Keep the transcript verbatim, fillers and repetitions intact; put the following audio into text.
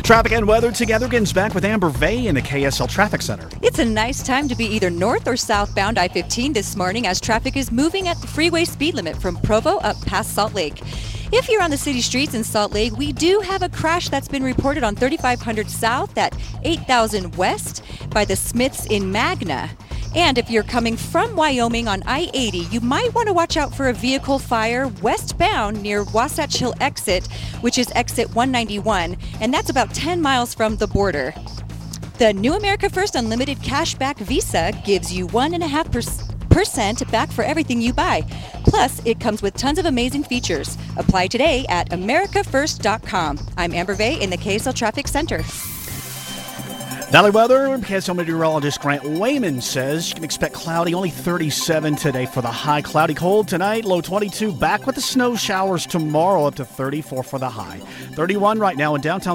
Traffic and weather together begins back with Amber Vay in the K S L Traffic Center. It's a nice time to be either north or southbound I fifteen this morning as traffic is moving at the freeway speed limit from Provo up past Salt Lake. If you're on the city streets in Salt Lake, we do have a crash that's been reported on thirty-five hundred South at eight thousand West by the Smiths in Magna. And if you're coming from Wyoming on I eighty, you might want to watch out for a vehicle fire westbound near Wasatch Hill exit, which is exit one ninety-one, and that's about ten miles from the border. The new America First Unlimited Cashback Visa gives you one point five percent back for everything you buy. Plus, it comes with tons of amazing features. Apply today at america first dot com. I'm Amber Vay in the K S L Traffic Center. Valley weather, K S L meteorologist Grant Wayman says you can expect cloudy, only thirty-seven today for the high. Cloudy cold tonight, low twenty-two. Back with the snow showers tomorrow, up to thirty-four for the high. thirty-one right now in downtown